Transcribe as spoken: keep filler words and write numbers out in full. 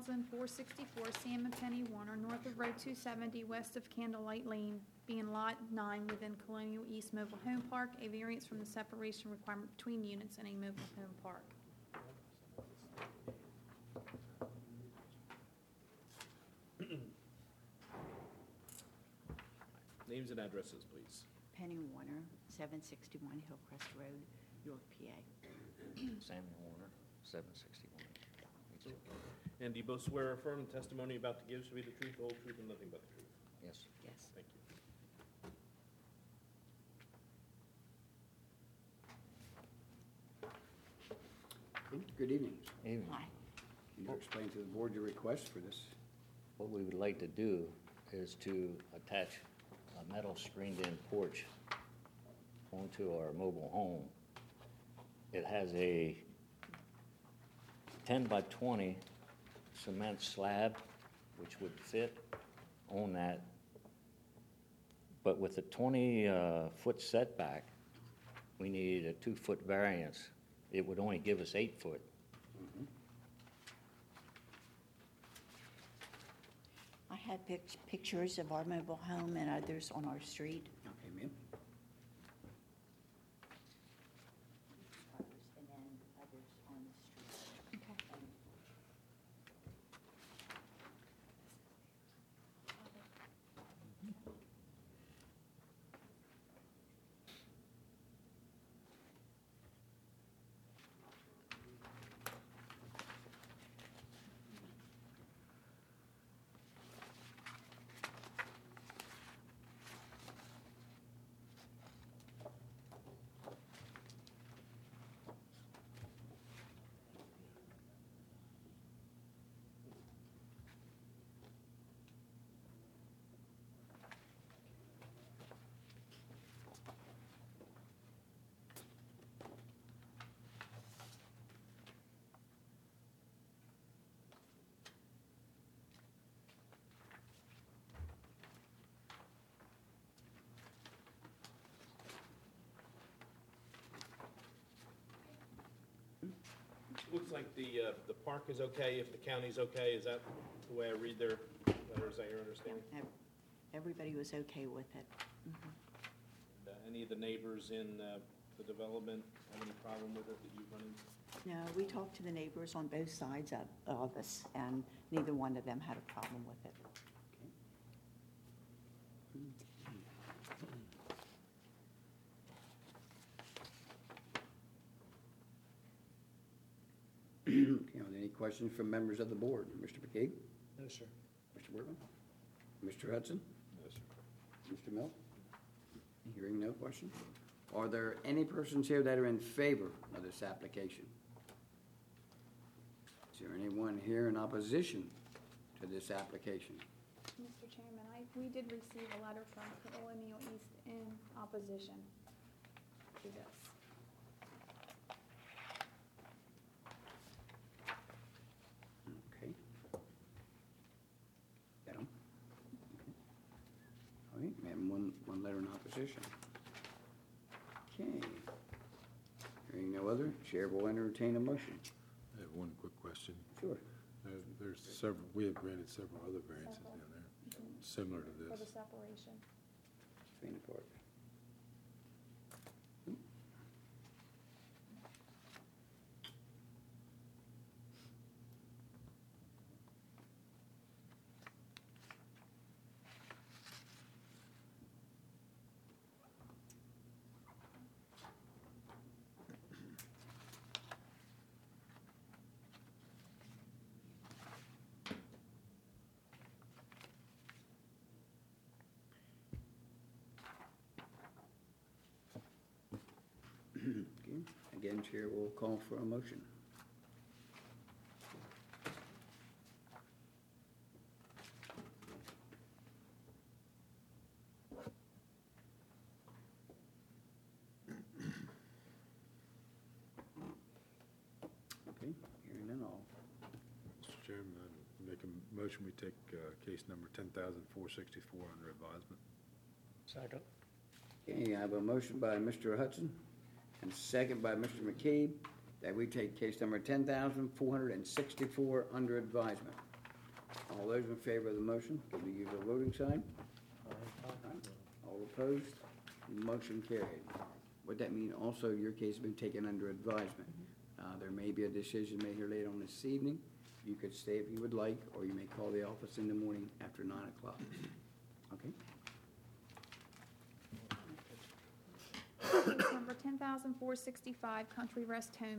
thousand four sixty-four Sam and Penny Warner, north of Road two seventy, west of Candlelight Lane, being Lot nine within Colonial East Mobile Home Park, a variance from the separation requirement between units in a mobile home park. Names and addresses, please. Penny Warner, seven sixty-one Hillcrest Road, York, P A. Samuel Warner, seven sixty-one. And do you both swear or affirm the testimony about to give shall be the truth, the whole truth, and nothing but the truth? Yes. Yes. Thank you. Okay, good evening. Evening. Hi. Can you explain to the board your request for this? What we would like to do is to attach a metal screened-in porch onto our mobile home. It has a ten by twenty cement slab, which would fit on that. But with the twenty uh, foot setback, we need a two foot variance. It would only give us eight foot. Mm-hmm. I had pic- pictures of our mobile home and others on our street. Okay, ma'am. And then others on the street. Okay. Looks like the, uh, the park is okay, if the county's okay, is that the way I read their letter, is that your understanding? Ev- Everybody was okay with it. Mhm. And, uh, Any of the neighbors in uh, the development have any problem with it that you've run into? No, we talked to the neighbors on both sides of, of us, and neither one of them had a problem with it. Okay, are there any questions from members of the board? Mister McKee? No, sir. Mister Workman? Mister Hudson? No, sir. Mister Mill? Hearing no question. Are there any persons here that are in favor of this application? Is there anyone here in opposition to this application? Mister Chairman, I, we did receive a letter from Colonial East in opposition to this. Okay. Got 'em? Okay. All right, we have one, one letter in opposition. Okay. Hearing no other, Chair will entertain a motion. I have one quick question. Sure. Uh, There's several, we have granted several other variances Several. down there, Mhm. similar to For the this. separation. Between the park. Okay. Again, Chair will call for a motion. Okay, hearing none, all. Mister Chairman, I make a motion, we take uh, case number ten thousand four sixty-four under advisement. Second. Okay, I have a motion by Mister Hudson and a second by Mister McKee that we take case number ten thousand four hundred sixty-four under advisement. All those in favor of the motion, give the usual voting sign. All opposed, motion carried. Would that mean also your case has been taken under advisement? Uh, There may be a decision made here later on this evening. You could stay if you would like, or you may call the office in the morning after nine o'clock. Okay? Case number ten thousand four sixty-five, Country Rest Home